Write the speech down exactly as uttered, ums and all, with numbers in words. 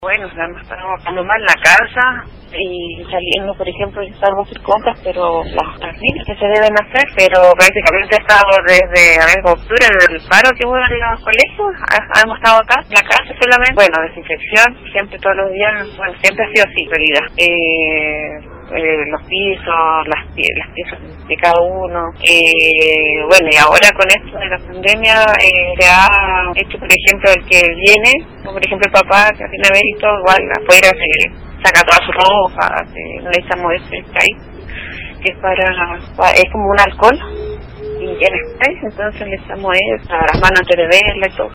Bueno, o sea, nos estamos bajando más en la casa y saliendo, por ejemplo, yo salgo a hacer compras, pero las, las niñas que se deben hacer, pero prácticamente he estado desde, a ver, octubre, desde el paro que hubo en los colegios, ha- hemos estado acá, en la casa solamente, bueno, desinfección, siempre todos los días, bueno, siempre ha sido así, en realidad. Eh, Eh, los pisos, las, pie- las piezas de cada uno. Eh, bueno, y ahora con esto de la pandemia eh, se ha hecho, por ejemplo, el que viene, como por ejemplo el papá que tiene visto, igual afuera se saca toda su ropa, se, no le echamos ese spray, que es para, para, es como un alcohol, y el spray, entonces le echamos eso a las manos antes de verla y todo.